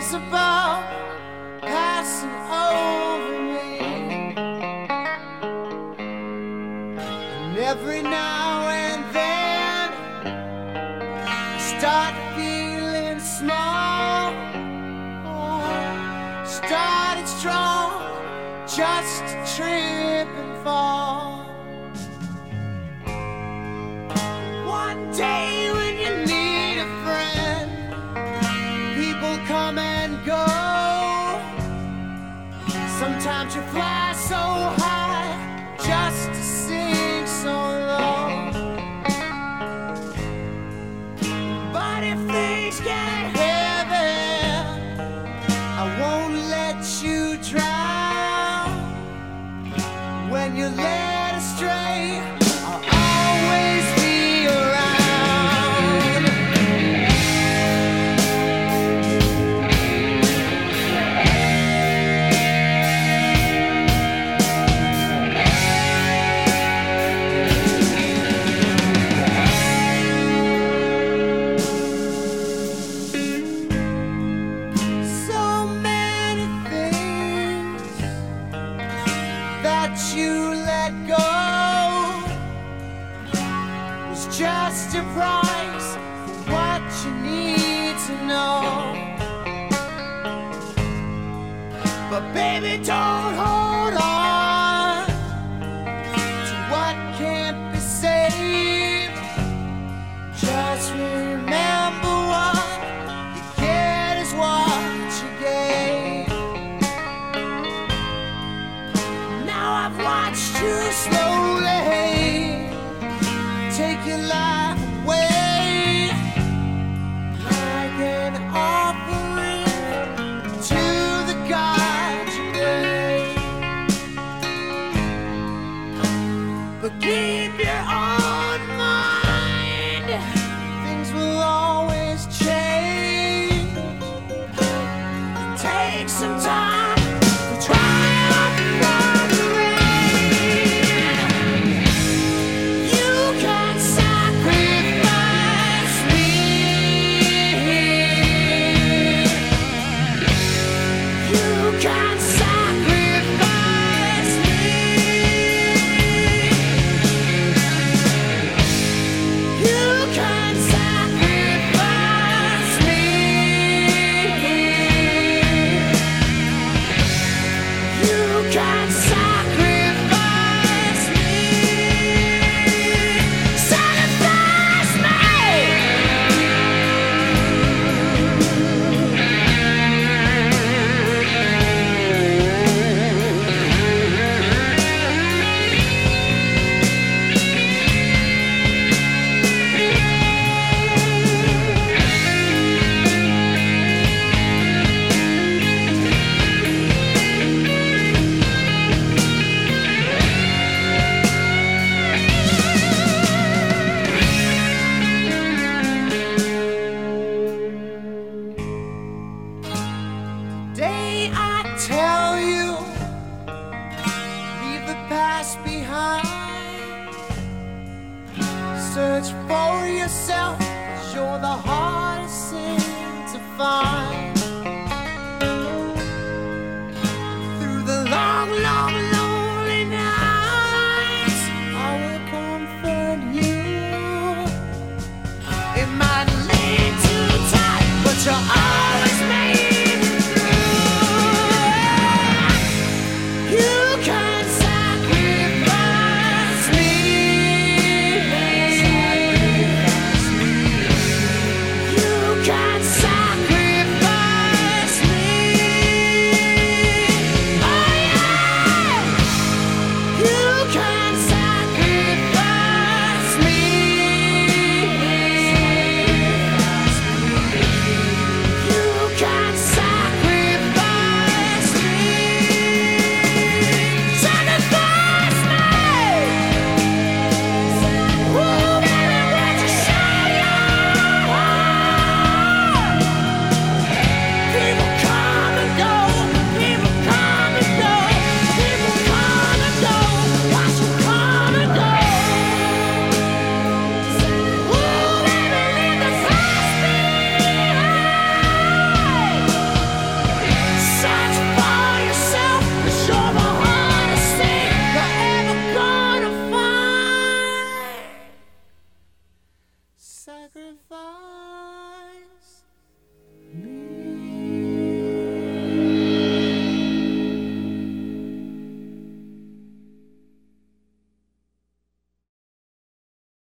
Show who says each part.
Speaker 1: is about passing over me, and every now and then I start feeling small. Started strong, just to trip and fall. One day when you need a friend, people come and go. Sometimes you fly so high just to sing so low. But if things get heavy, I won't let you drown. When you're led astray, I'll always be around. So many things that you let go was just a price for what you need to know. But baby, don't hold on to what can't be saved. Just remember what you get is what you gave. Now I've watched you slowly take your life away, like an offering to the God you made. But keep your own mind, things will always change. Take some time to triumph from the rain. You can sacrifice me. You can sacrifice me. You can sacrifice me. You can sacrifice me. Sacrifice me. Today I tell you, leave the past behind. Search for yourself, 'cause you're the hardest thing to find. Through the long, long, lonely nights, I will comfort you. It might lead too tight, but you're always made